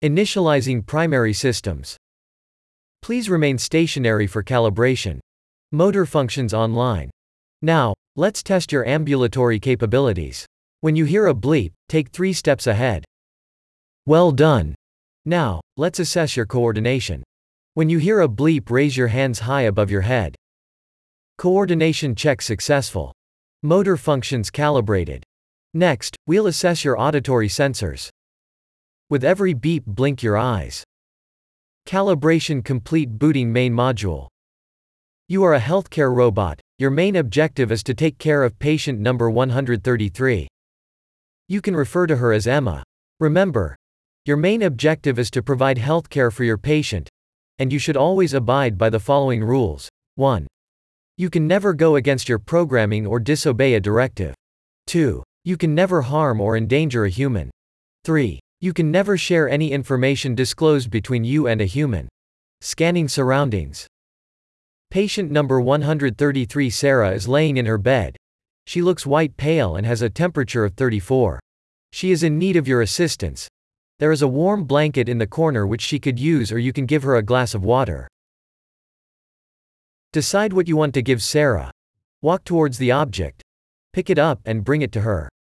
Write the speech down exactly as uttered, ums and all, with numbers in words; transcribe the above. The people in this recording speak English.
Initializing primary systems. Please remain stationary for calibration. Motor functions online. Now, let's test your ambulatory capabilities. When you hear a bleep, take three steps ahead. Well done. Now, let's assess your coordination. When you hear a bleep, raise your hands high above your head. Coordination check successful. Motor functions calibrated. Next, we'll assess your auditory sensors. With every beep, blink your eyes. Calibration complete. Booting main module. You are a healthcare robot. Your main objective is to take care of patient number one hundred thirty-three. You can refer to her as Emma. Remember, your main objective is to provide healthcare for your patient, and you should always abide by the following rules. one. You can never go against your programming or disobey a directive. two. You can never harm or endanger a human. three. You can never share any information disclosed between you and a human. Scanning surroundings. Patient number one hundred thirty-three Sarah is laying in her bed. She looks white pale and has a temperature of thirty-four. She is in need of your assistance. There is a warm blanket in the corner which she could use, or you can give her a glass of water. Decide what you want to give Sarah. Walk towards the object. Pick it up and bring it to her.